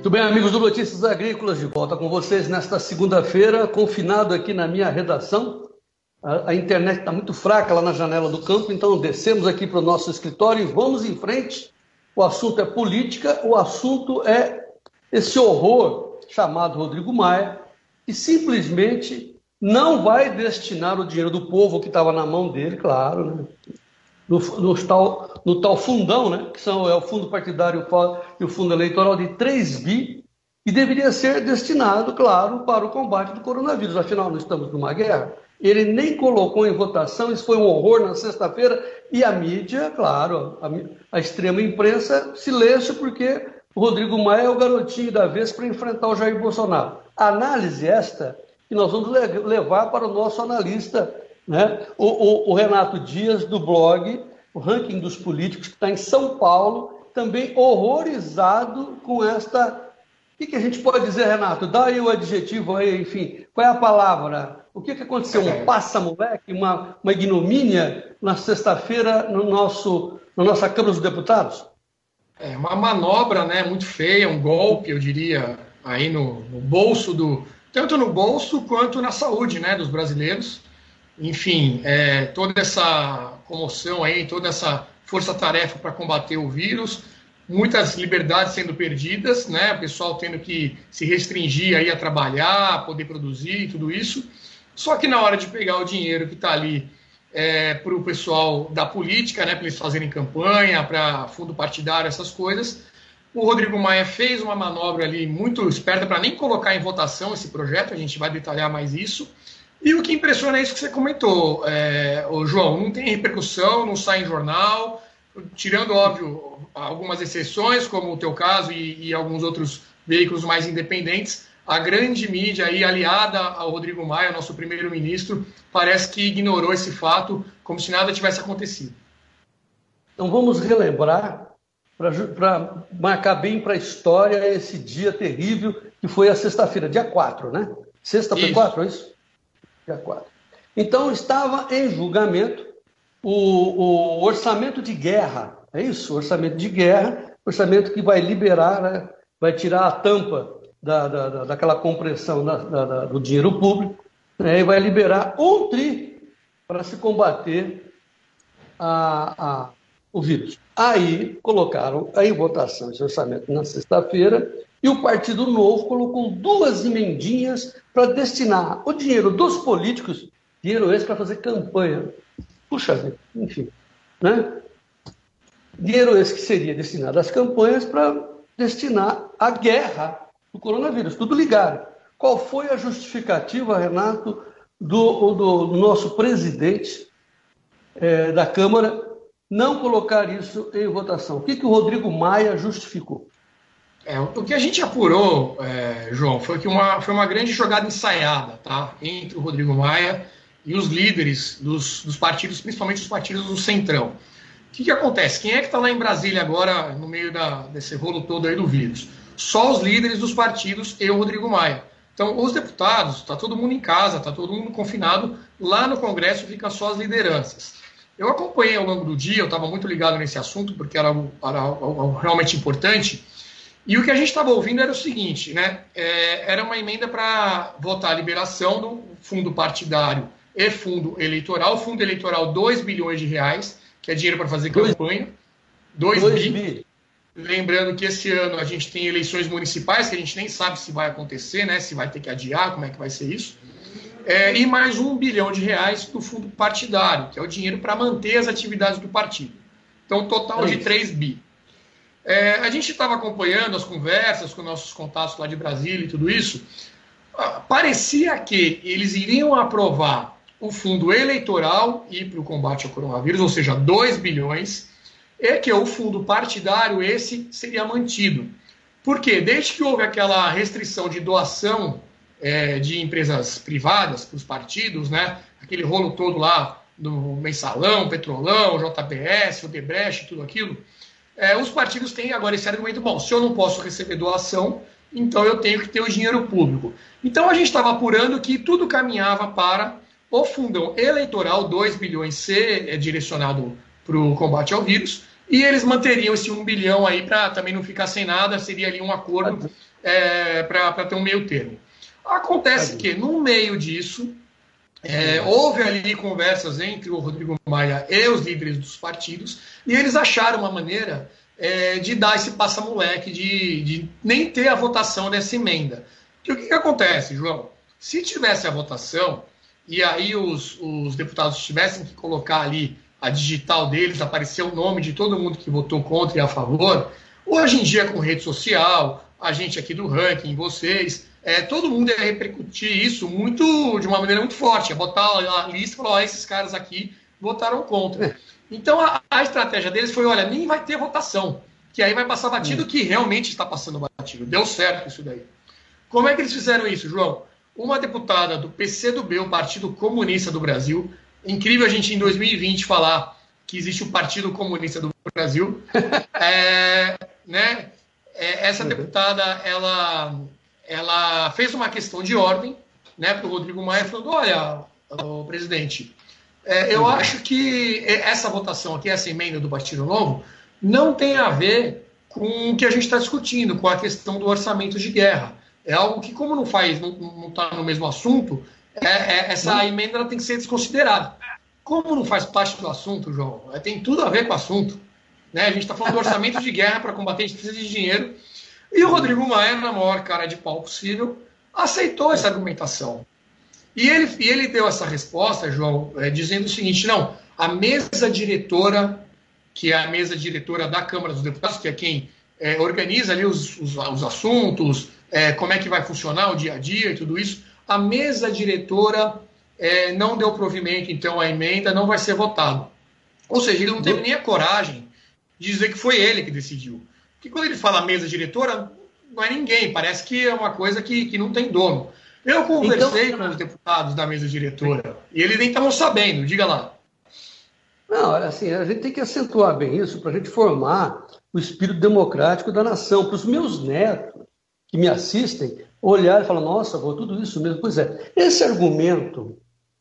Muito bem, amigos do Notícias Agrícolas, de volta com vocês nesta segunda-feira, confinado aqui na minha redação. A internet está muito fraca lá na janela do campo, então descemos aqui para o nosso escritório e vamos em frente. O assunto é política, o assunto é esse horror chamado Rodrigo Maia, que simplesmente não vai destinar o dinheiro do povo que estava na mão dele, claro, né? No tal fundão, né? Que é o fundo partidário e o fundo eleitoral de 3 bi, que deveria ser destinado, claro, para o combate do coronavírus. Afinal, nós estamos numa guerra. Ele nem colocou em votação, isso foi um horror na sexta-feira, e a mídia, claro, a extrema imprensa, silêncio, porque o Rodrigo Maia é o garotinho da vez para enfrentar o Jair Bolsonaro. Análise esta que nós vamos levar para o nosso analista, né? O Renato Dias, do blog O Ranking dos Políticos, que está em São Paulo, também horrorizado com esta... O que a gente pode dizer, Renato? Dá aí o adjetivo aí, enfim. Qual é a palavra? O que aconteceu? Um passa-moleque, uma ignomínia na sexta-feira na nossa Câmara dos Deputados? É uma manobra, né, muito feia, um golpe, eu diria, aí no bolso tanto no bolso quanto na saúde, né, dos brasileiros. Enfim, toda essa comoção aí, toda essa força-tarefa para combater o vírus, muitas liberdades sendo perdidas, né, o pessoal tendo que se restringir aí a trabalhar, poder produzir e tudo isso. Só que na hora de pegar o dinheiro que está ali para o pessoal da política, né, para eles fazerem campanha, para fundo partidário, essas coisas, o Rodrigo Maia fez uma manobra ali muito esperta para nem colocar em votação esse projeto, a gente vai detalhar mais isso. E o que impressiona é isso que você comentou, João, não tem repercussão, não sai em jornal, tirando, óbvio, algumas exceções, como o teu caso e alguns outros veículos mais independentes. A grande mídia aí, aliada ao Rodrigo Maia, nosso primeiro-ministro, parece que ignorou esse fato como se nada tivesse acontecido. Então vamos relembrar, para marcar bem para a história, esse dia terrível que foi a sexta-feira, dia 4, né? Sexta foi 4, é isso? Dia 4. Então estava em julgamento o orçamento de guerra, é isso? O orçamento de guerra, orçamento que vai liberar, né? Vai tirar a tampa daquela compressão do dinheiro público, né, e vai liberar 1 tri para se combater o vírus. Aí colocaram em votação esse orçamento na sexta-feira e o Partido Novo colocou 2 emendinhas para destinar o dinheiro dos políticos, dinheiro esse para fazer campanha. Puxa vida, enfim, né? Dinheiro esse que seria destinado às campanhas para destinar à guerra do coronavírus, tudo ligado. Qual foi a justificativa, Renato, do nosso presidente da Câmara não colocar isso em votação? O que o Rodrigo Maia justificou? O que a gente apurou, João, foi que foi uma grande jogada ensaiada, tá? Entre o Rodrigo Maia e os líderes dos partidos, principalmente os partidos do Centrão. O que acontece? Quem é que está lá em Brasília agora, no meio desse rolo todo aí do vírus? Só os líderes dos partidos e o Rodrigo Maia. Então, os deputados, está todo mundo em casa, está todo mundo confinado. Lá no Congresso fica só as lideranças. Eu acompanhei ao longo do dia, eu estava muito ligado nesse assunto, porque era algo realmente importante. E o que a gente estava ouvindo era o seguinte, né? Era uma emenda para votar a liberação do fundo partidário e fundo eleitoral. Fundo eleitoral, 2 bilhões de reais, que é dinheiro para fazer campanha. 2 bi. Lembrando que esse ano a gente tem eleições municipais, que a gente nem sabe se vai acontecer, né? Se vai ter que adiar, como é que vai ser isso. E mais 1 bilhão de reais do fundo partidário, que é o dinheiro para manter as atividades do partido. Então, total de 3 bi. A gente estava acompanhando as conversas com nossos contatos lá de Brasília e tudo isso. Parecia que eles iriam aprovar o fundo eleitoral e para o combate ao coronavírus, ou seja, 2 bilhões, e que o fundo partidário, esse, seria mantido. Por quê? Desde que houve aquela restrição de doação de empresas privadas para os partidos, né? Aquele rolo todo lá do Mensalão, Petrolão, JBS, Odebrecht, tudo aquilo, os partidos têm agora esse argumento, bom, se eu não posso receber doação, então eu tenho que ter o dinheiro público. Então a gente estava apurando que tudo caminhava para o fundão eleitoral, 2 bilhões ser direcionado para o combate ao vírus, e eles manteriam esse 1 bilhão aí para também não ficar sem nada, seria ali um acordo para ter um meio termo. Acontece que, no meio disso, houve ali conversas entre o Rodrigo Maia e os líderes dos partidos, e eles acharam uma maneira de dar esse passa-moleque, de nem ter a votação dessa emenda. Porque o que acontece, João? Se tivesse a votação, e aí os deputados tivessem que colocar ali a digital deles, aparecer o nome de todo mundo que votou contra e a favor, hoje em dia com rede social, a gente aqui do ranking, vocês, todo mundo ia repercutir isso de uma maneira muito forte, ia botar a lista e falar, esses caras aqui votaram contra. Então a estratégia deles foi, olha, nem vai ter votação, que aí vai passar batido que realmente está passando batido. Deu certo isso daí. Como é que eles fizeram isso, João? Uma deputada do PCdoB, o Partido Comunista do Brasil, incrível a gente em 2020 falar que existe o Partido Comunista do Brasil, essa deputada, ela fez uma questão de ordem, né, para o Rodrigo Maia, falando, olha, presidente, eu acho que essa votação aqui, essa emenda do Partido Novo, não tem a ver com o que a gente está discutindo, com a questão do orçamento de guerra. É algo que, como não está no mesmo assunto, essa emenda ela tem que ser desconsiderada. Como não faz parte do assunto, João, tem tudo a ver com o assunto. Né? A gente está falando do orçamento de guerra para combater, a gente precisa de dinheiro. E o Rodrigo Maia, na maior cara de pau possível, aceitou essa argumentação. E ele deu essa resposta, João, dizendo o seguinte, não, a mesa diretora, que é a mesa diretora da Câmara dos Deputados, que é quem organiza ali os assuntos, como é que vai funcionar o dia a dia e tudo isso, a mesa diretora não deu provimento, então, à emenda, não vai ser votado. Ou seja, ele não teve nem a coragem de dizer que foi ele que decidiu. Porque quando ele fala mesa diretora, não é ninguém, parece que é uma coisa que não tem dono. Eu conversei com os deputados da mesa diretora e eles nem estavam sabendo, diga lá. Não, assim, a gente tem que acentuar bem isso para a gente formar o espírito democrático da nação, para os meus netos que me assistem olhar e falar, nossa, vou tudo isso mesmo. Pois é, esse argumento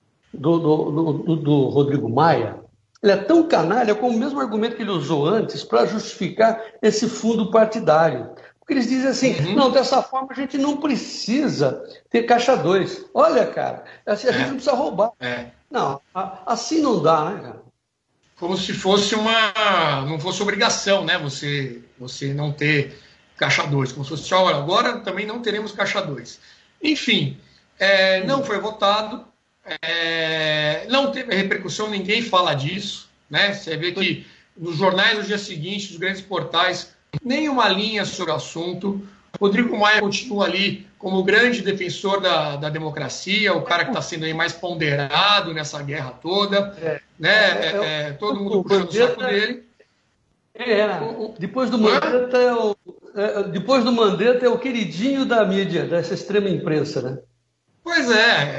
do Rodrigo Maia, ele é tão canalha como o mesmo argumento que ele usou antes para justificar esse fundo partidário. Porque eles dizem assim, não, dessa forma a gente não precisa ter caixa 2. Olha, cara, assim, a gente não precisa roubar. Não, assim não dá, né, cara? Como se fosse não fosse obrigação, né, você não ter caixa 2. Como se fosse, olha, agora também não teremos caixa 2. Enfim, não foi votado, não teve repercussão, ninguém fala disso, né? Você vê que nos jornais do dia seguinte, dos grandes portais, nenhuma linha sobre o assunto. Rodrigo Maia continua ali como o grande defensor da democracia, o cara que está sendo aí mais ponderado nessa guerra toda, né? Todo mundo puxando o saco dele. Depois do Mandetta é o queridinho da mídia, dessa extrema imprensa, né? Pois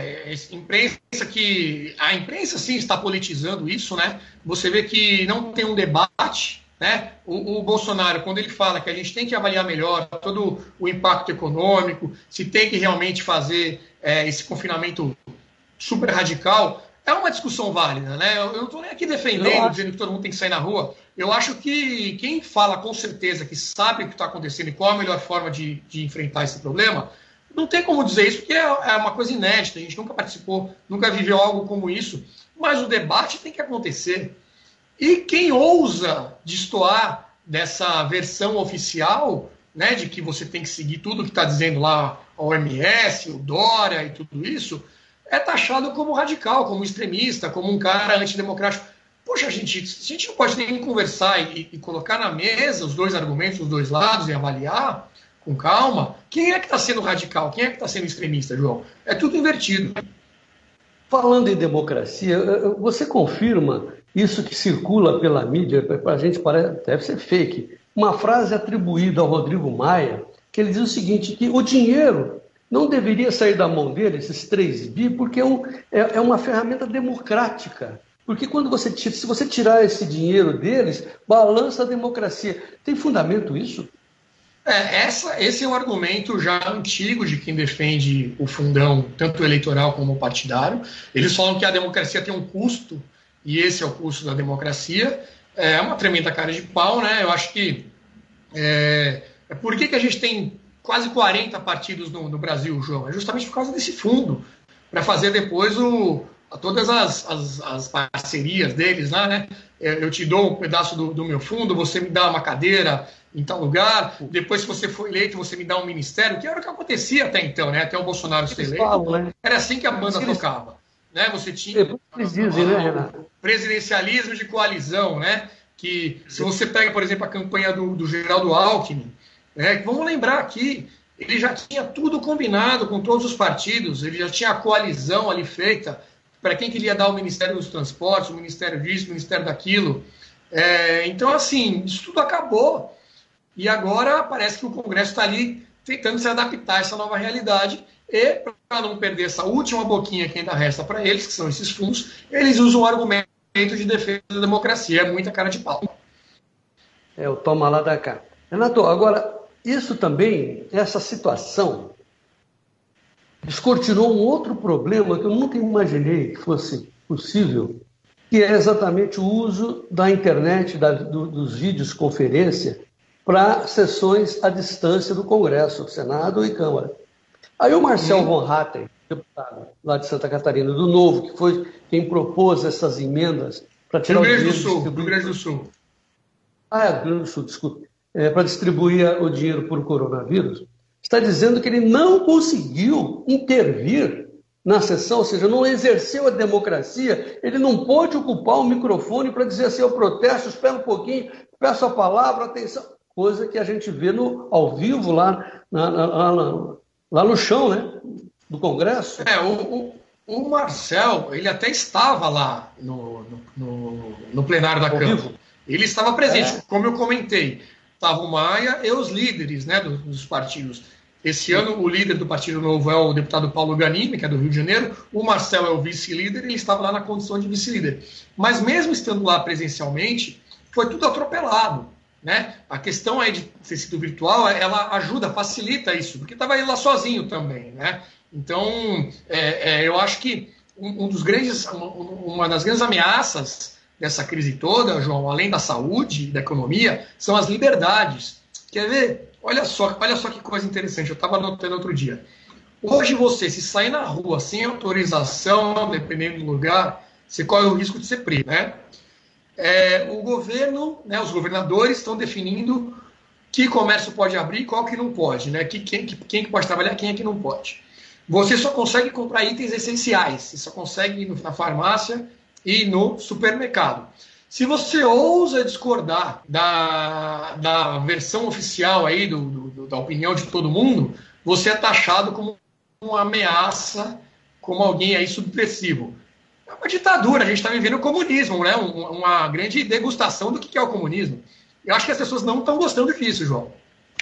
a imprensa sim está politizando isso, né? Você vê que não tem um debate, né? O Bolsonaro, quando ele fala que a gente tem que avaliar melhor todo o impacto econômico, se tem que realmente fazer esse confinamento super radical, é uma discussão válida, né? Eu não estou nem aqui defendendo, dizendo que todo mundo tem que sair na rua. Eu acho que quem fala com certeza que sabe o que está acontecendo e qual a melhor forma de enfrentar esse problema, não tem como dizer isso, porque é uma coisa inédita, a gente nunca participou, nunca viveu algo como isso, mas o debate tem que acontecer. E quem ousa destoar dessa versão oficial, né, de que você tem que seguir tudo que está dizendo lá a OMS, o Dória e tudo isso, é taxado como radical, como extremista, como um cara antidemocrático. Poxa, a gente não pode nem conversar e colocar na mesa os dois argumentos, os dois lados e avaliar com calma. Quem é que está sendo radical? Quem é que está sendo extremista, João? É tudo invertido. Falando em democracia, você confirma isso que circula pela mídia, para a gente parece, deve ser fake, uma frase atribuída ao Rodrigo Maia, que ele diz o seguinte, que o dinheiro não deveria sair da mão dele, esses 3 bi, porque é uma ferramenta democrática. Porque se você tirar esse dinheiro deles, balança a democracia. Tem fundamento isso? Esse é um argumento já antigo de quem defende o fundão, tanto eleitoral como partidário. Eles falam que a democracia tem um custo, e esse é o custo da democracia. É uma tremenda cara de pau, né? Eu acho que... Por que a gente tem quase 40 partidos no Brasil, João? É justamente por causa desse fundo, para fazer depois todas as parcerias deles lá, né? Eu te dou um pedaço do meu fundo, você me dá uma cadeira em tal lugar, depois, se você for eleito, você me dá um ministério, que era o que acontecia até então, né? Até o Bolsonaro ser eleito, né? Era assim que a banda tocava. Né? Você tinha Renato? Presidencialismo de coalizão, né? Que se você pega, por exemplo, a campanha do Geraldo Alckmin, né? Vamos lembrar aqui, ele já tinha tudo combinado com todos os partidos, ele já tinha a coalizão ali feita para quem queria dar o Ministério dos Transportes, o Ministério disso, o Ministério daquilo. Então, assim, isso tudo acabou. E agora parece que o Congresso está ali tentando se adaptar a essa nova realidade. E, para não perder essa última boquinha que ainda resta para eles, que são esses fundos, eles usam o argumento de defesa da democracia. É muita cara de pau. O toma lá da cá. Renato, agora, isso também, essa situação, descortinou um outro problema que eu nunca imaginei que fosse possível, que é exatamente o uso da internet, dos vídeos conferência, para sessões à distância do Congresso, Senado e Câmara. Aí o Marcel von Hatten, deputado lá de Santa Catarina, do Novo, que foi quem propôs essas emendas para tirar o dinheiro do Rio Grande do Sul. Rio Grande do Sul, desculpe. Para distribuir o dinheiro por coronavírus, está dizendo que ele não conseguiu intervir na sessão, ou seja, não exerceu a democracia, ele não pôde ocupar o microfone para dizer assim, eu protesto, espera um pouquinho, peço a palavra, atenção, coisa que a gente vê ao vivo lá no chão, né, do Congresso. O Marcel, ele até estava lá no plenário da Câmara. Vivo. Ele estava presente, como eu comentei. Estava o Maia e os líderes, né, dos partidos. Esse ano, o líder do Partido Novo é o deputado Paulo Ganimi, que é do Rio de Janeiro. O Marcel é o vice-líder e ele estava lá na condição de vice-líder. Mas mesmo estando lá presencialmente, foi tudo atropelado. Né? A questão aí de ter sido virtual, ela ajuda, facilita isso, porque estava ele lá sozinho também. Né? Então, eu acho que uma das grandes ameaças dessa crise toda, João, além da saúde e da economia, são as liberdades. Quer ver? Olha só que coisa interessante, eu estava anotando outro dia. Hoje você, se sair na rua sem autorização, dependendo do lugar, você corre o risco de ser preso, né? O governo, né, os governadores estão definindo que comércio pode abrir e qual que não pode, né? Quem que pode trabalhar, quem é que não pode. Você só consegue comprar itens essenciais, você só consegue ir na farmácia e no supermercado. Se você ousa discordar da versão oficial aí, da opinião de todo mundo, você é taxado como uma ameaça, como alguém aí subversivo. É uma ditadura, a gente está vivendo o comunismo, né? Uma grande degustação do que é o comunismo. Eu acho que as pessoas não estão gostando disso, João.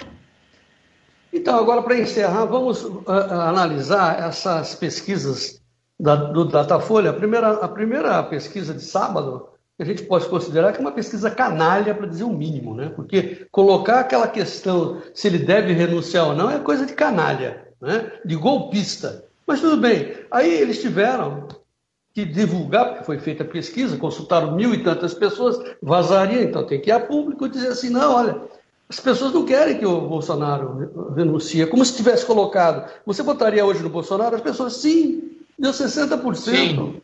Então, agora para encerrar, vamos analisar essas pesquisas do Datafolha. A primeira pesquisa de sábado, a gente pode considerar que é uma pesquisa canalha, para dizer o mínimo, né? Porque colocar aquela questão se ele deve renunciar ou não é coisa de canalha, né? De golpista. Mas tudo bem. Aí eles tiveram que divulgar, porque foi feita a pesquisa, consultaram 1.000 e tantas pessoas, vazaria, então tem que ir a público e dizer assim, não, olha, as pessoas não querem que o Bolsonaro renuncie. Como se tivesse colocado, você votaria hoje no Bolsonaro? As pessoas, sim, deu 60%. Sim.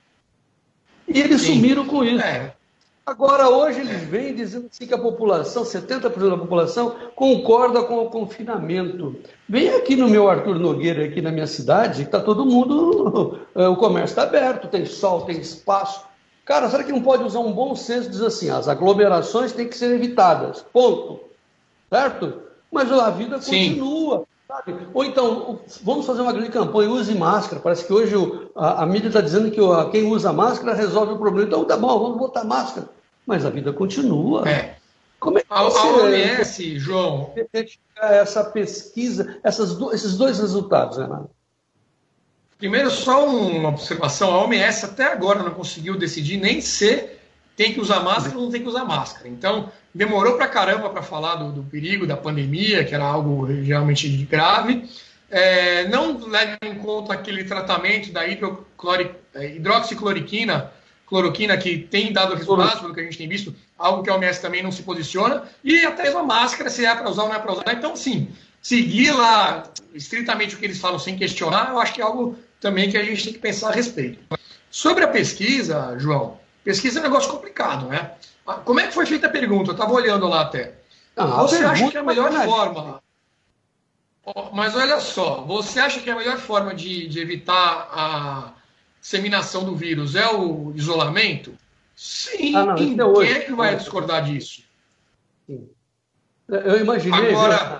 E eles sumiram com isso. Agora, hoje, eles vêm dizendo assim que a população, 70% da população, concorda com o confinamento. Vem aqui no meu Arthur Nogueira, aqui na minha cidade, que está todo mundo, o comércio está aberto, tem sol, tem espaço. Cara, será que não pode usar um bom senso e dizer assim, as aglomerações têm que ser evitadas, ponto. Certo? Mas a vida continua. Sabe? Ou então, vamos fazer uma grande campanha, use máscara. Parece que hoje a mídia está dizendo que quem usa máscara resolve o problema. Então, tá bom, vamos botar máscara. Mas a vida continua. Como é que a OMS, João, essa pesquisa, esses dois resultados, Renato? Primeiro, só uma observação. A OMS até agora não conseguiu decidir nem se tem que usar máscara ou não tem que usar máscara. Então, demorou pra caramba para falar do perigo da pandemia, que era algo realmente grave. Não leva em conta aquele tratamento da hidroxicloroquina, que tem dado resultados, pelo que a gente tem visto, algo que a OMS também não se posiciona, e até mesmo a máscara, se é para usar ou não é para usar. Então, sim, seguir lá estritamente o que eles falam sem questionar, eu acho que é algo também que a gente tem que pensar a respeito. Sobre a pesquisa, João, pesquisa é um negócio complicado, né? Como é que foi feita a pergunta? Eu estava olhando lá até. Você acha que é a melhor forma... Mas olha só, você acha que a melhor forma de evitar a disseminação do vírus é o isolamento? Sim, não, quem é que vai discordar disso? Sim. Eu imaginei... Agora,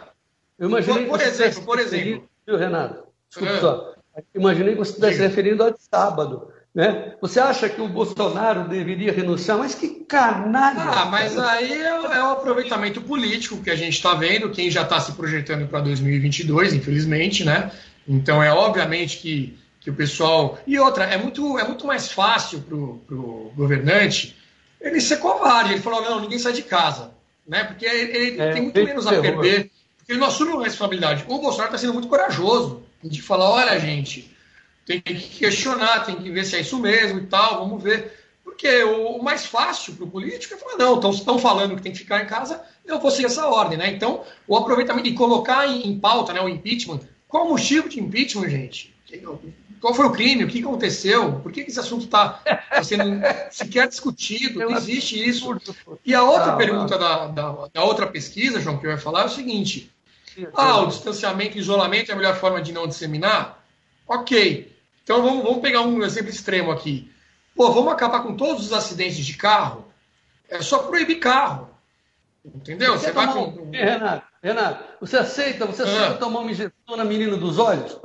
por exemplo... Viu, Renato? Desculpa só. Imaginei que você estivesse referindo ao de sábado. Né? Você acha que o Bolsonaro deveria renunciar? Mas que canalha! Mas aí é o aproveitamento político que a gente está vendo, quem já está se projetando para 2022, infelizmente, né? Então é obviamente que o pessoal... E outra, é muito mais fácil para o governante ele ser covarde. Ele falou, não, ninguém sai de casa, né? Porque ele tem muito menos a perder, porque ele não assume uma responsabilidade. O Bolsonaro está sendo muito corajoso de falar, olha, gente... Tem que questionar, tem que ver se é isso mesmo e tal, vamos ver. Porque o mais fácil para o político é falar, não, estão falando que tem que ficar em casa, eu vou seguir essa ordem, né? Então, o aproveitamento de colocar em pauta, né, o impeachment, qual o motivo de impeachment, gente? Qual foi o crime? O que aconteceu? Por que esse assunto está sendo sequer discutido? Não existe isso. E a outra pergunta da outra pesquisa, João, que eu ia falar é o seguinte. O distanciamento e isolamento é a melhor forma de não disseminar? Ok. Então vamos pegar um exemplo extremo aqui. Vamos acabar com todos os acidentes de carro? É só proibir carro. Entendeu? Você vai com... Renato, você aceita tomar uma injeção na menina dos olhos?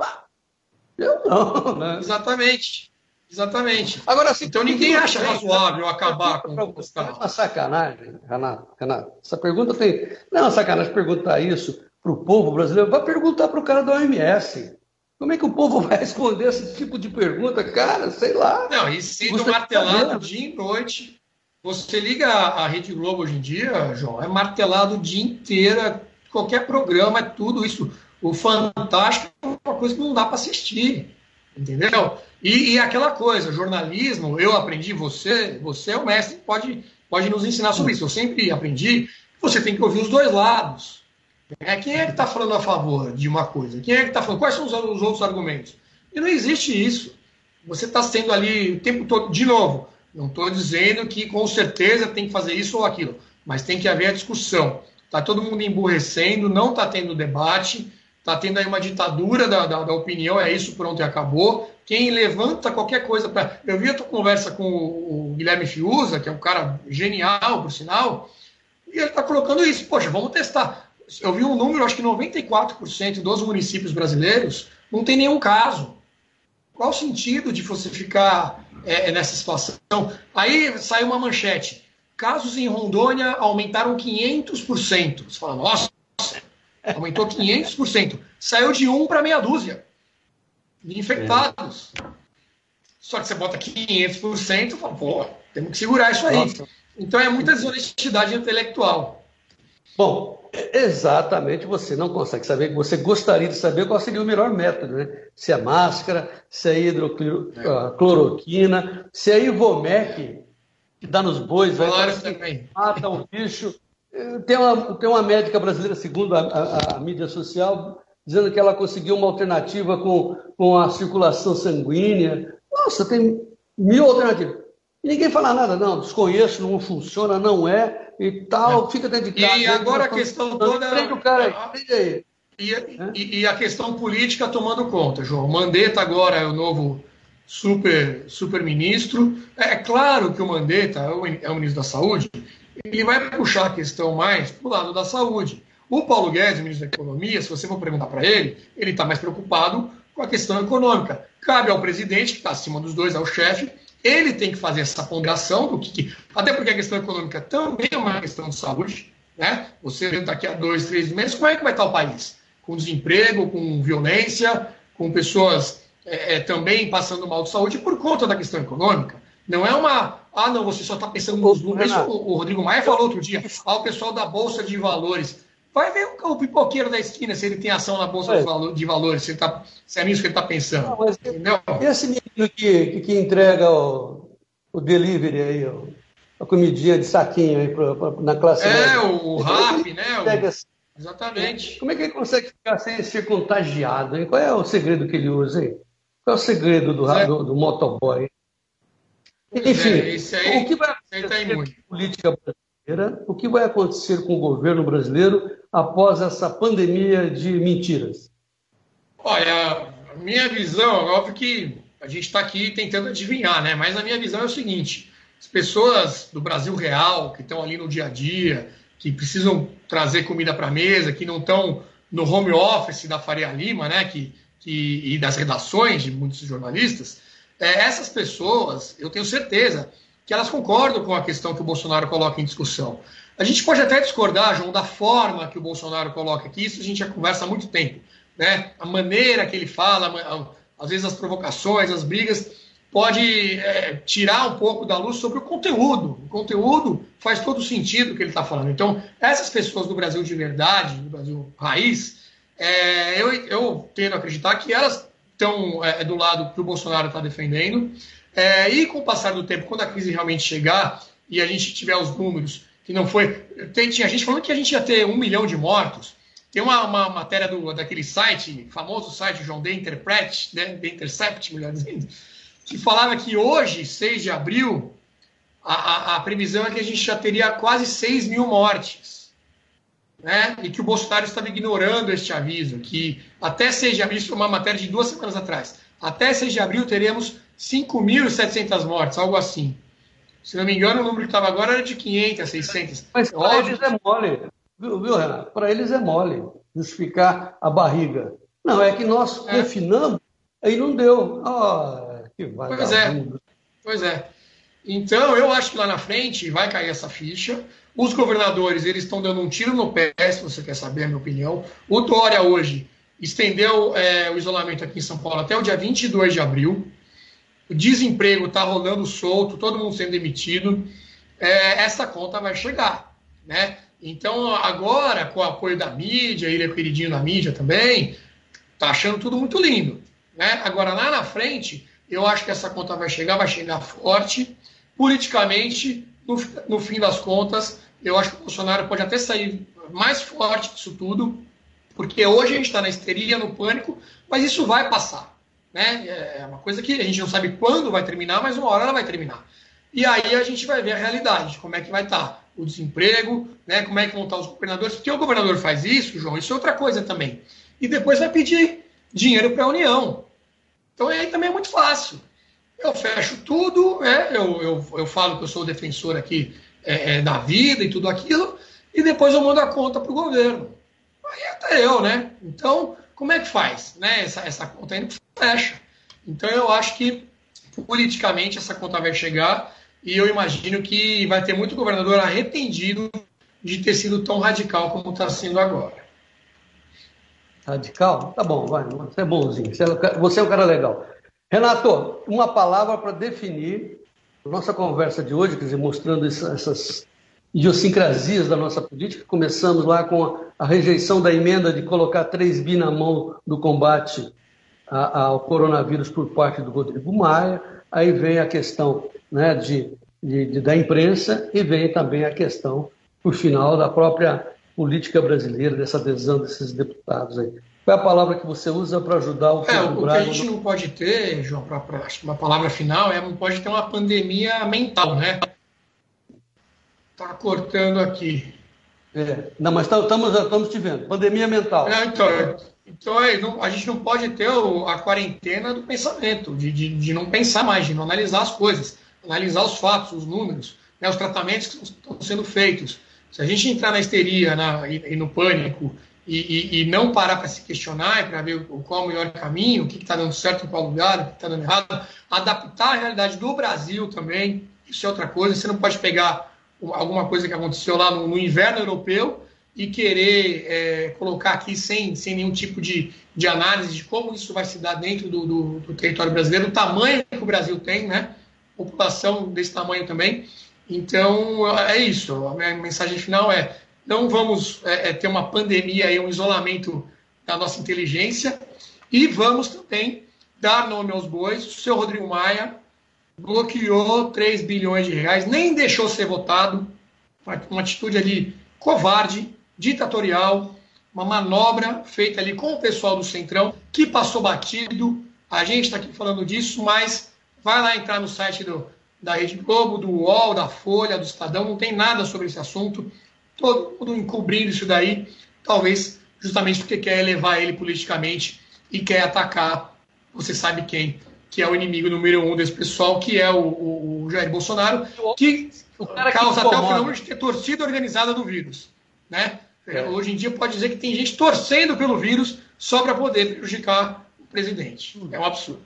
Eu não, né? Exatamente. Agora, então ninguém acha razoável acabar com os carros. É uma sacanagem, Renato. Essa pergunta tem... Não é uma sacanagem perguntar isso para o povo brasileiro. Vai perguntar para o cara da OMS. Como é que o povo vai responder esse tipo de pergunta? Cara, sei lá. Não, e sendo martelado dia e noite. Você liga a Rede Globo hoje em dia, João, é martelado o dia inteiro, qualquer programa, é tudo isso. O Fantástico é uma coisa que não dá para assistir, entendeu? E aquela coisa, jornalismo, eu aprendi, você é o mestre, pode nos ensinar sobre isso. Eu sempre aprendi que você tem que ouvir os dois lados. Quem é que está falando a favor de uma coisa? Quem é que está falando? Quais são os outros argumentos? E não existe isso. Você está sendo ali o tempo todo. De novo, não estou dizendo que com certeza tem que fazer isso ou aquilo, mas tem que haver a discussão. Está todo mundo emburrecendo, não está tendo debate, está tendo aí uma ditadura da opinião, é isso, pronto, e acabou. Quem levanta qualquer coisa para... Eu vi a tua conversa com o Guilherme Fiuza, que é um cara genial, por sinal, e ele está colocando isso. Poxa, vamos testar. Eu vi um número, acho que 94% dos municípios brasileiros não tem nenhum caso. Qual o sentido de você ficar nessa situação? Aí sai uma manchete. Casos em Rondônia aumentaram 500%. Você fala, nossa, aumentou 500%. Saiu de 1 para meia dúzia de infectados. Só que você bota 500% e fala, temos que segurar isso aí. Nossa. Então é muita desonestidade intelectual. Bom, exatamente, você não consegue saber, você gostaria de saber qual seria o melhor método, né? Se é máscara, se é hidrocloroquina, se é Ivomec, que dá nos bois, mata o bicho. Tem uma médica brasileira, segundo a mídia social, dizendo que ela conseguiu uma alternativa com a circulação sanguínea. Nossa, tem 1000 alternativas. E ninguém fala nada, não, desconheço, não funciona, não é, e tal, fica dentro de casa. E agora a questão toda... Prende o cara aí, E a questão política tomando conta, João. Mandetta agora é o novo super ministro. É claro que o Mandetta é o ministro da Saúde, ele vai puxar a questão mais para o lado da saúde. O Paulo Guedes, ministro da Economia, se você for perguntar para ele está mais preocupado com a questão econômica. Cabe ao presidente, que está acima dos dois, ao chefe, ele tem que fazer essa ponderação do que... Até porque a questão econômica também é uma questão de saúde, né? Você daqui a 2, 3 meses, como é que vai estar o país? Com desemprego, com violência, com pessoas também passando mal de saúde por conta da questão econômica. Não é uma... não, você só está pensando nos números. O Rodrigo Maia falou outro dia. O pessoal da Bolsa de Valores. Vai ver o pipoqueiro da esquina se ele tem ação na Bolsa de Valores, se é nisso que ele está pensando. Não, mas entendeu? Esse menino que entrega o delivery aí, a comidinha de saquinho aí na classe média. O RAP, né? Exatamente. Como é que ele consegue ficar sem ser contagiado, hein? Qual é o segredo que ele usa, hein? Qual é o segredo do motoboy? Enfim, Esse o que aí, vai esse aí tá acontecer com imune. a política brasileira? O que vai acontecer com o governo brasileiro após essa pandemia de mentiras? Olha, a minha visão, óbvio que a gente está aqui tentando adivinhar, né? Mas a minha visão é o seguinte: as pessoas do Brasil real, que estão ali no dia a dia, que precisam trazer comida para a mesa, que não estão no home office da Faria Lima, né? E das redações de muitos jornalistas, essas pessoas, eu tenho certeza que elas concordam com a questão que o Bolsonaro coloca em discussão. A gente pode até discordar, João, da forma que o Bolsonaro coloca aqui, isso a gente já conversa há muito tempo. Né? A maneira que ele fala, às vezes as provocações, as brigas, pode tirar um pouco da luz sobre o conteúdo. O conteúdo faz todo sentido o que ele está falando. Então, essas pessoas do Brasil de verdade, do Brasil raiz, eu tendo a acreditar que elas estão do lado que o Bolsonaro está defendendo. E com o passar do tempo, quando a crise realmente chegar e a gente tiver os números, que não foi... Tinha gente falando que a gente ia ter 1 milhão de mortos. Tem uma matéria daquele site, famoso site, João, The Intercept, né? The Intercept, melhor dizendo, que falava que hoje, 6 de abril, a previsão é que a gente já teria quase 6 mil mortes. Né? E que o Bolsonaro estava ignorando este aviso, que até 6 de abril, isso foi uma matéria de 2 semanas atrás, até 6 de abril teremos 5.700 mortes, algo assim. Se não me engano, o número que estava agora era de 500, 600. Mas para eles é mole. Viu, Renato? Para eles é mole justificar a barriga. Não, é que nós confinamos, aí não deu. Que vagabundo. Pois é. Então, eu acho que lá na frente vai cair essa ficha. Os governadores, eles estão dando um tiro no pé, se você quer saber a minha opinião. O Dória, hoje, estendeu o isolamento aqui em São Paulo até o dia 22 de abril. O desemprego está rolando solto, todo mundo sendo demitido. Essa conta vai chegar, né? Então, agora, com o apoio da mídia, ele é queridinho da mídia também, tá achando tudo muito lindo. Né? Agora, lá na frente, eu acho que essa conta vai chegar forte. Politicamente, no fim das contas, eu acho que o Bolsonaro pode até sair mais forte disso tudo, porque hoje a gente está na histeria, no pânico, mas isso vai passar. Né? É uma coisa que a gente não sabe quando vai terminar, mas uma hora ela vai terminar. E aí a gente vai ver a realidade, como é que vai estar o desemprego, né, como é que vão estar os governadores, porque o governador faz isso, João, isso é outra coisa também. E depois vai pedir dinheiro para a União. Então aí também é muito fácil. Eu fecho tudo, eu falo que eu sou o defensor aqui da vida e tudo aquilo, e depois eu mando a conta para o governo. Aí até eu, né? Então, como é que faz? Né? Essa conta aí não fecha. Então eu acho que politicamente essa conta vai chegar. E eu imagino que vai ter muito governador arrependido de ter sido tão radical como está sendo agora. Radical? Tá bom, vai. Você é bonzinho. Você é um cara legal. Renato, uma palavra para definir a nossa conversa de hoje, quer dizer, mostrando essas idiosincrasias da nossa política. Começamos lá com a rejeição da emenda de colocar 3 bi na mão do combate ao coronavírus por parte do Rodrigo Maia. Aí vem a questão, né, da imprensa e vem também a questão, por final, da própria política brasileira, dessa adesão desses deputados aí. Qual é a palavra que você usa para ajudar o Pedro O que a gente não pode ter, João, acho que uma palavra final, não pode ter uma pandemia mental, né? Tá cortando aqui. Não, mas estamos te vendo. Pandemia mental. Então a gente não pode ter a quarentena do pensamento, de não pensar mais, de não analisar as coisas, analisar os fatos, os números, né, os tratamentos que estão sendo feitos. Se a gente entrar na histeria e no pânico e não parar para se questionar e para ver qual é o melhor caminho, o que está dando certo em qual lugar, o que está dando errado, adaptar a realidade do Brasil também, isso é outra coisa. Você não pode pegar alguma coisa que aconteceu lá no inverno europeu e querer colocar aqui sem nenhum tipo de análise de como isso vai se dar dentro do território brasileiro, o tamanho que o Brasil tem, né? População desse tamanho também. Então, é isso. A minha mensagem final é: não vamos ter uma pandemia e um isolamento da nossa inteligência, e vamos também dar nome aos bois. O senhor Rodrigo Maia bloqueou 3 bilhões de reais, nem deixou ser votado, uma atitude ali covarde, ditatorial, uma manobra feita ali com o pessoal do Centrão, que passou batido. A gente está aqui falando disso, mas vai lá entrar no site da Rede Globo, do UOL, da Folha, do Estadão, não tem nada sobre esse assunto, todo mundo encobrindo isso daí, talvez justamente porque quer elevar ele politicamente e quer atacar, você sabe quem, que é o inimigo número 1 desse pessoal, que é o Jair Bolsonaro, que causa até o fenômeno de ter torcida organizada do vírus, né? Hoje em dia pode dizer que tem gente torcendo pelo vírus só para poder prejudicar o presidente. É um absurdo.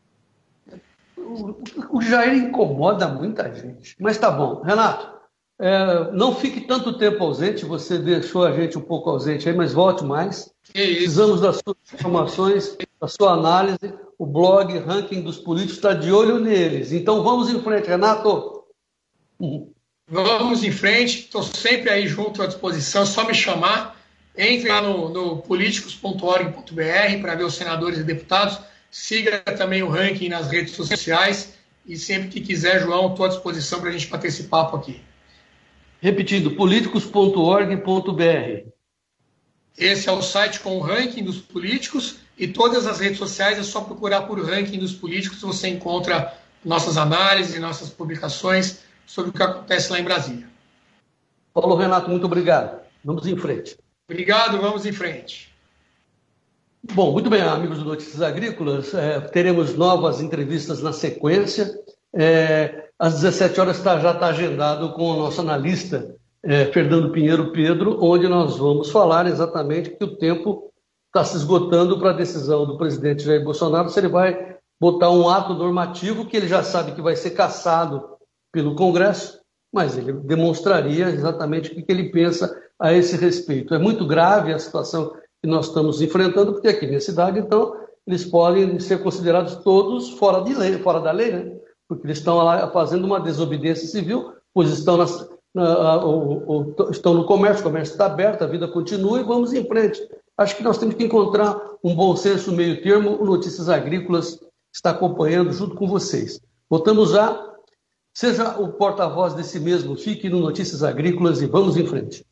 O Jair incomoda muita gente. Mas tá bom. Renato, não fique tanto tempo ausente. Você deixou a gente um pouco ausente aí, mas volte mais. Precisamos das suas informações, da sua análise. O blog Ranking dos Políticos está de olho neles. Então vamos em frente, Renato. Vamos em frente. Estou sempre aí junto à disposição. É só me chamar. Entre lá no políticos.org.br para ver os senadores e deputados. Siga também o Ranking nas redes sociais. E sempre que quiser, João, estou à disposição para a gente bater esse papo aqui. Repetindo, políticos.org.br. Esse é o site com o Ranking dos Políticos. E todas as redes sociais é só procurar por Ranking dos Políticos. Você encontra nossas análises, nossas publicações sobre o que acontece lá em Brasília. Paulo Renato, muito obrigado. Vamos em frente. Obrigado, vamos em frente. Bom, muito bem, amigos do Notícias Agrícolas. Teremos novas entrevistas na sequência. Às 17 horas já está agendado com o nosso analista, Fernando Pinheiro Pedro, onde nós vamos falar exatamente que o tempo está se esgotando para a decisão do presidente Jair Bolsonaro se ele vai botar um ato normativo que ele já sabe que vai ser cassado pelo Congresso, mas ele demonstraria exatamente o que ele pensa a esse respeito. É muito grave a situação que nós estamos enfrentando, porque aqui na cidade, então, eles podem ser considerados todos fora da lei, né? Porque eles estão lá fazendo uma desobediência civil, pois estão no comércio, o comércio está aberto, a vida continua e vamos em frente. Acho que nós temos que encontrar um bom senso, meio termo. O Notícias Agrícolas está acompanhando junto com vocês. Voltamos já. Seja o porta-voz desse mesmo, fique no Notícias Agrícolas e vamos em frente.